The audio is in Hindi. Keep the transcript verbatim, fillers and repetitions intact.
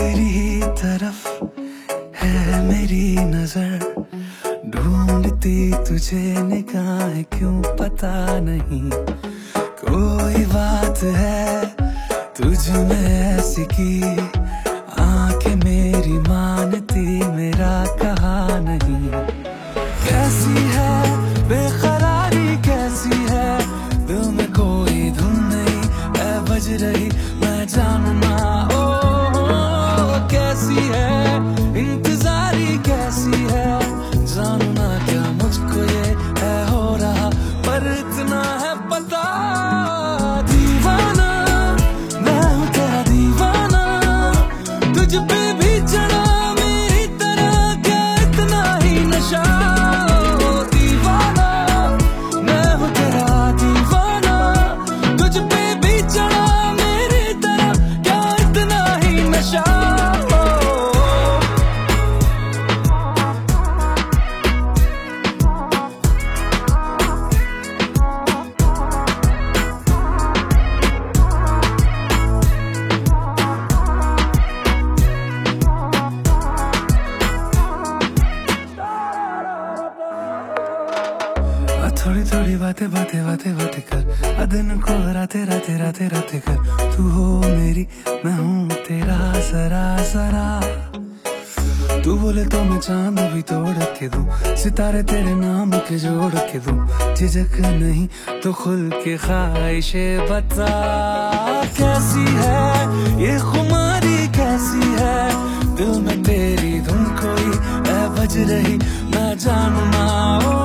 तेरी ही तरफ है मेरी नजर, ढूंढती तुझे निगाहें क्यों पता नहीं। कोई बात है तुझ में ऐसी की, आंखें मेरी मानती मेरा कहा नहीं। कैसी है बेकरारी कैसी है, दिल में कोई धुन नहीं है बज रही, मैं जानू ना ओ, ओ कैसी है इंतजारी कैसी है, जानू ना क्या मुझको ये है हो रहा, पर इतना है पता दीवाना मैं हूँ तेरा दीवाना, तुझ पे भी चढ़ा मेरी तरह क्या इतना ही नशा। दीवाना मैं हूँ तेरा दीवाना, तुझ पे भी चढ़ा मेरी तरह क्या इतना ही नशा। थोड़ी थोड़ी बातें बातें बातें बातें कर, दिन को राते राते राते राते कर, तू हो मेरी मैं हूँ तेरा जरा जरा। तू बोले तो मैं चांद भी तोड़ के दूं, सितारे तेरे नाम के जोड़ के दूं, झिझक नहीं तो खुल के ख्वाहिशें बता। कैसी है ये खुमारी कैसी है, दिल में तेरी धुन कोई है बज रही, मैं जानू ना ओ